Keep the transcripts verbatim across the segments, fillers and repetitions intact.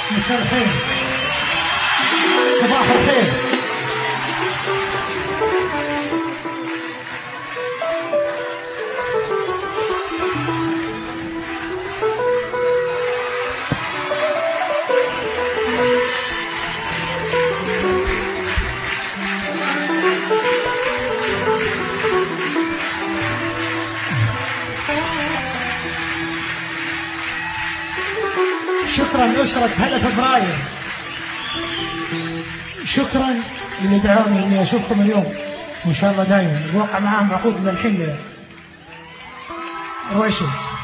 مساء الخير، صباح الخير. شكرا أسرة هلا فبراير، شكرا اللي دعوني اني اشوفكم اليوم، وان شاء الله دائما الواقع معاهم عقود من الحين رويشي.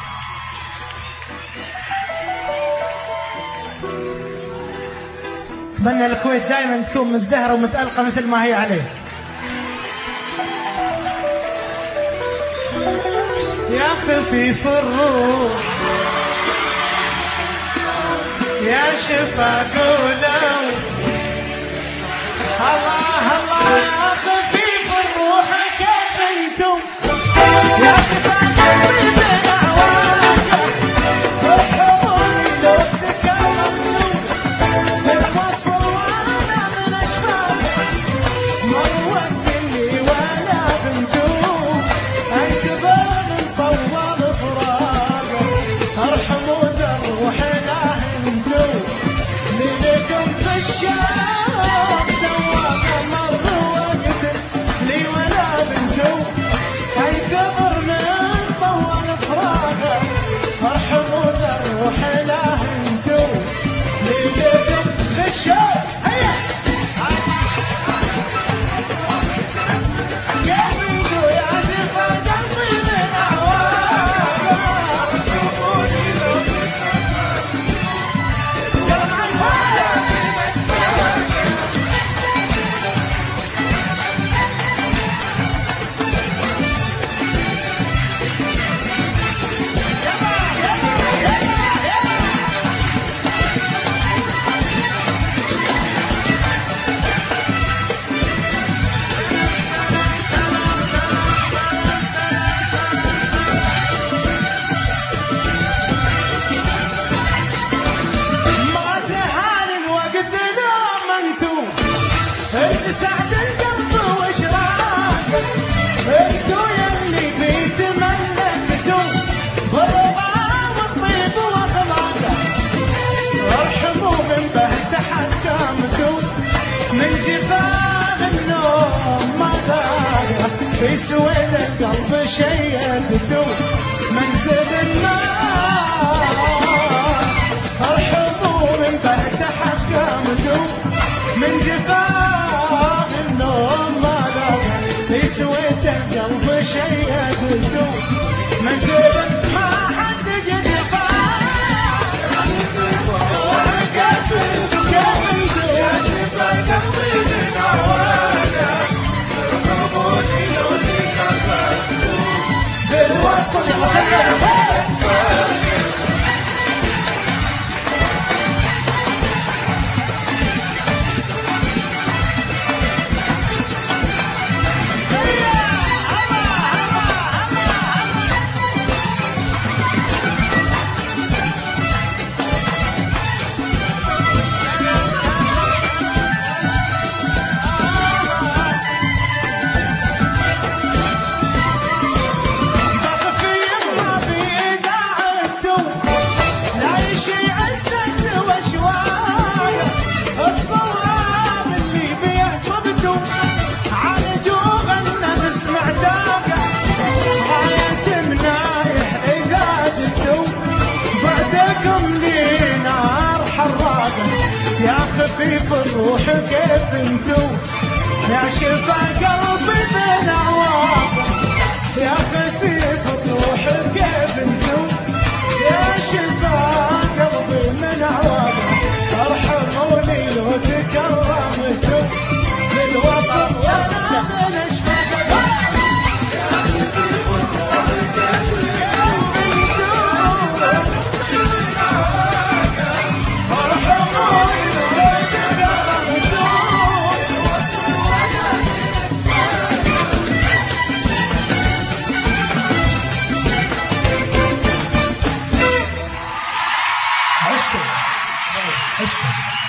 اتمنى الكويت دائما تكون مزدهره ومتالقه مثل ما هي عليه. يا خفيف الروح يا شفا قولوا الله الله، يا خفيف الروح كيف انتم، يا شفا قلبي من اعواجه، افهموني لو تكلمتم بالفصل وانا من اشفاقه، ما ودني ولا بنتم انكبر من طول فراقه، ارحموا دروح له انتم ليلكم بالشام دوام مر وقت لي ولا بنتم انكبر من طول فراقه، ارحموا دروح له انتم ليلكم بالشام. هيا قلبي يا شفا قلبي من اعواقه، ارحموني لو سعد القلب واشراقه، انتو يلي بيتملكتو بالرضا والطيب واخلاقه، ارحموا من بهت حكامتو من جفاف النوم ما ذاقه، في سويد القلب شيدتو منزل النار، ارحموا من بهت حكامتو من جفاف النوم ما ذاقه، في سويت القلب شيدته منزل ما حد قد فاق، يا شفا قلبي من عواقه، ارحموني لو تكفرتم بالوصل خفيف الروح كيف انتو، يا شفا قلبي من اعواقه، يا خفيف الروح كيف انتو، يا شفا قلبي من اعواقه، ارحموني لو تكرمتو بالوصل وانا من اشفاقه، يا خفيف الروح كيف اسمع